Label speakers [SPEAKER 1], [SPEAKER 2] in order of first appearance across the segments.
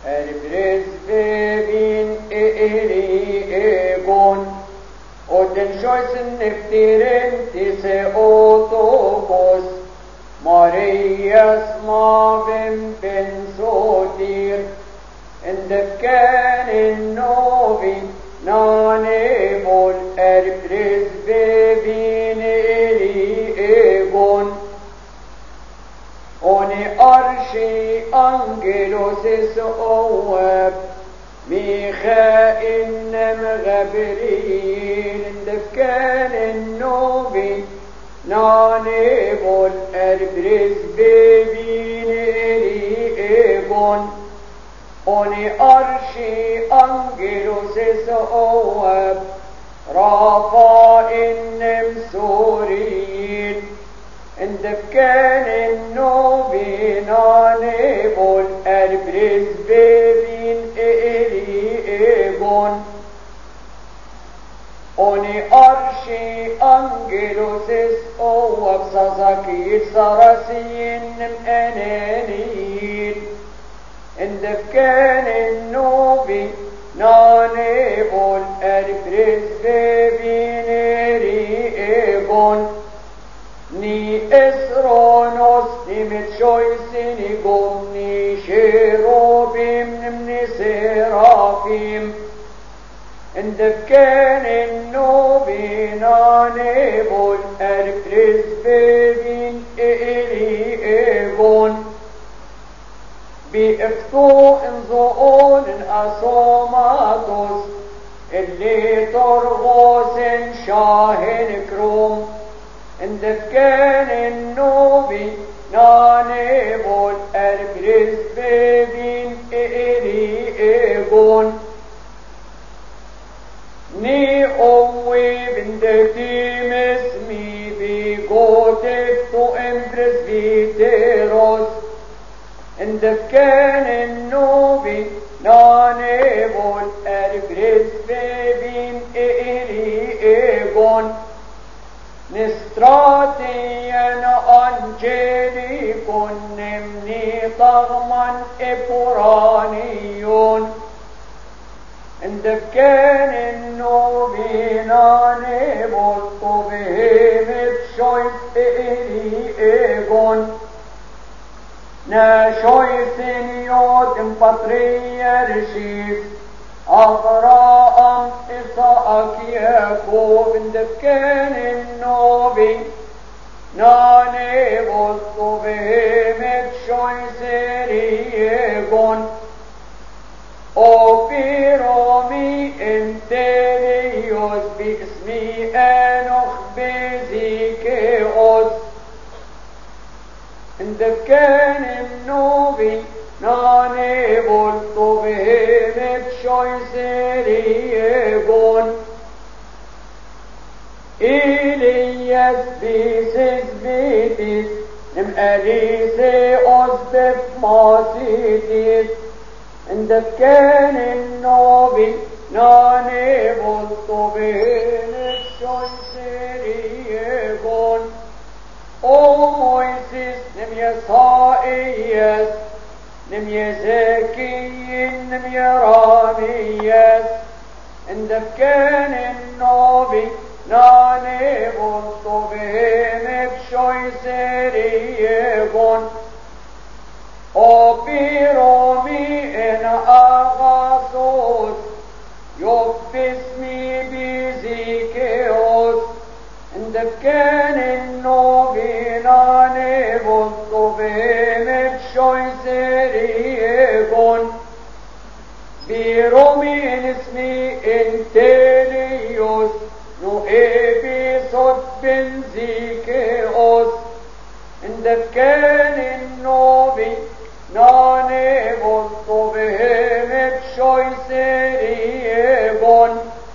[SPEAKER 1] Brisbevin egon och den sjösen efter tise otokos Marias maven bensodir en defkanen novi nane vol Brisbevin egon Oni arshi angelos is oab Michael nem Gabriel defkan النوبي ناني بول Brisbevin egon Oni arshi angelos is oab Rafa nem Sorin En defkan النوبي ناني بول Brisbevin egon Oni arshi angelos is oab sazaki sarasin enenil En defkan النوبي ناني بول Brisbevin egon Ni esronos ni mit choisin igom ni cherubim ni serafim En defkan النوبي ناني بول Brisbevin egon بإفتو انزؤون أصوماتوس اللي ترغوس شاهن كروم En defkan النوبي ناني بول Brisbevin egon Ni owi bindetim ismi bigotek to Brisbiteros En defkan النوبي ناني بول Brisbevin egon Nistratian angelikon nemni tagman epuranion En defkan النوبي ناني بول طبهمت شويس egon Na shoisin jodin patriarchis Abraham, Isaac, Jakob En defkan النوبي ناني بول طبهمت شويس egon O Piromi Entelios باسمي أنخ بزيكيوس En defkan النوبي ناني بول طبهمت شويس egon Elias bisis bitis Nem Elise osbef masitis En defkan النوبي ناني بول طبهمت شويس egon O Moises nem Yesaias nem Yezekiel nem Yeramias En defkan النوبي ناني بول طبهمت شويس egon O Piromi en Agathos Job bismi bizikeos En defkan النوبي ناني بول طبهمت شويس egon Piromi اسمي Entelios Noebisot benzikeos En defkan النوبي ناني بول طبهمت شويس egon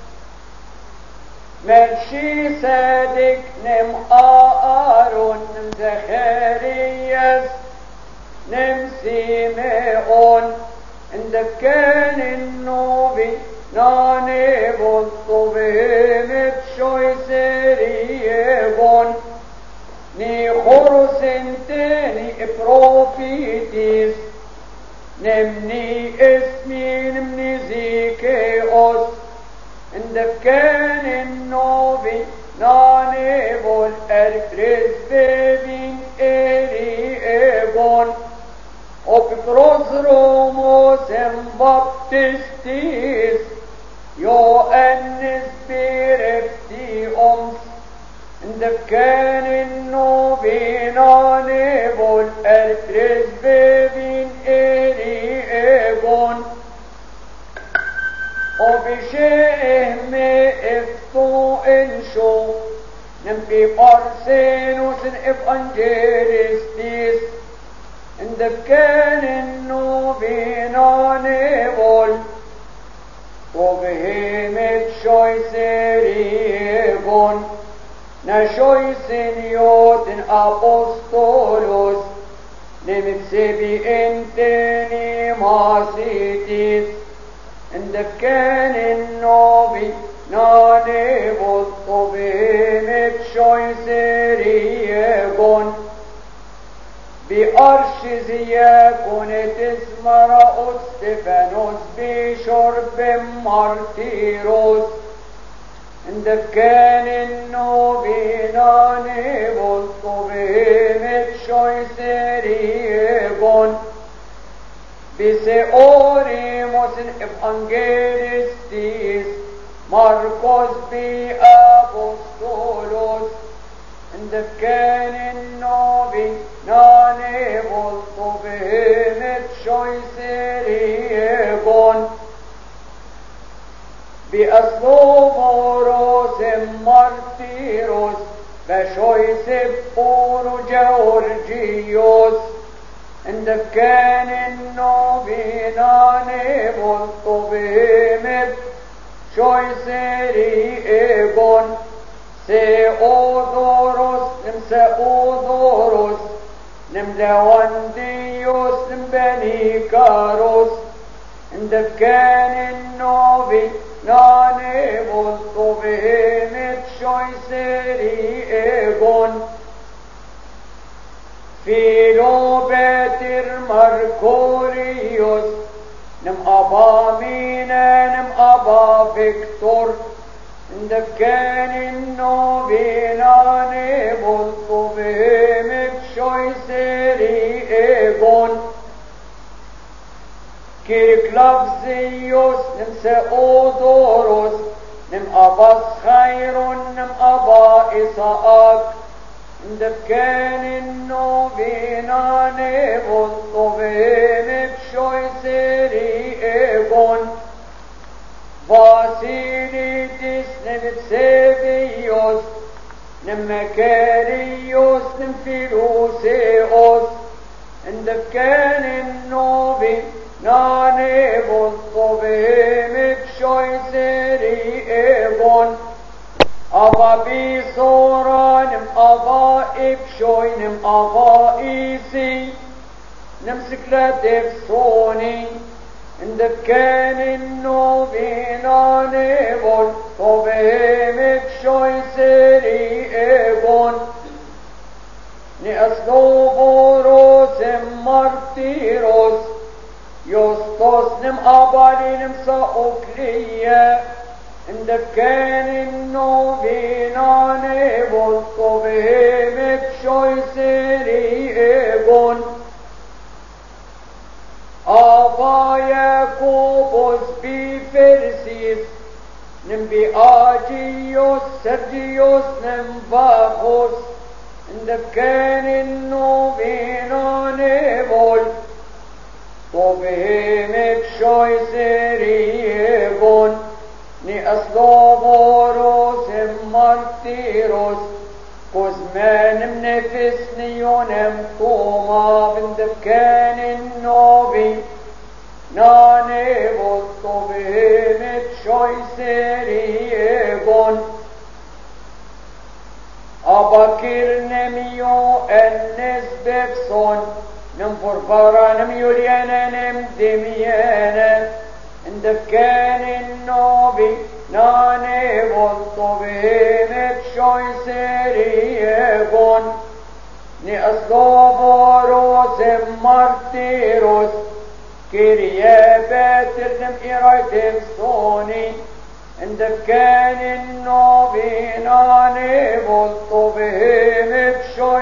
[SPEAKER 1] Melchi Sedek nem Aaron nem Zacharias nem Simeon En defkan النوبي ناني بول طبهمت شويس egon Ni خرسنتني بروفيتيس نمني اسمي نمني زيكيوس اندفكان النوبي ناني بول ارفرز ببين اري ايبون وبتروز روموس بابتستيس يو انس بيرفتي امس اندفكان النوبي ناني بول ارفرز ببين اري ايبون وبشيء افتو انشو نمبي بارسينوس اب انجيرستيس اندفكان النوبي نانيبول وبهيمت شوي سيريبون نشوي سنيوت ابوستولوس نمتسبي انتني ماسيتيس اندفكان النوبي نانيبول وبهيمت شوي سيريبون بأرش زياكون تسمر استفانوس بشرب مارتيروس اندفكان النوبي نانيبول وبهيمت شوي سيريبون بسيوريموس افانجيلستيس ماركوس بأبوستولوس اندفكان النوبي نانيبول وبهيمت شوي سيريبون بأسلوبوروس مارتيروس بشوي سبورو جورجيوس اندفكان النوبي نانيبول وبهيمت شوي سيريبون سيودوروس سيودوروس لوانديوس بنيكاروس اندفكان النوبي نانيبول وبهيمت شوي سيريبون فيلوبتر ماركوريوس نم أبا مينا نم أبا فيكتور اندفكان النوبي نانيبول وبهيمت شوي سيريبون كيركلافزيوس نم سيودوروس نم أبا خير نم أبا إسحاق اندفكان النوبي نانيبول وبهيمت شوي سيريبون فاسيليتيس نمتسيبيوس نمكاريوس نمفيلوسيوس اندفكان النوبي نانيبول وبهيمت شوي سيريبون أبا بيصورا نم أبا إبشوي نم أبا إيسي نمسكلاتف سوني اندفكان النوبي نانيبول وبهيمت شوي سيريبون نأسلوبوروس مارتيروس يوستوس نم أبالي نم سأوكلية اندفكان النوبي نانيبول وبهيمت شوي سيريبون أبا ياكوبوس بفرسيس نمبي آجيوس سرجيوس نمباخوس اندفكان النوبي نانيبول وبهيمت شوي سيريبون نأسلوبوروس مارتيروس كوزمان منفسني ونم توما بندفكان النوبي نانيبول وبهيمت شوي سيريبون أباكر نميو النس بفسون نم فرفارا نم يوليانا نم دميانا اندفكان النوبي نانيبول وبهيمت شوي سيريبون نأسلوبوروس مارتيروس كيريا باترنم إرايتم سوني عندك كان النوبين عني بلطو به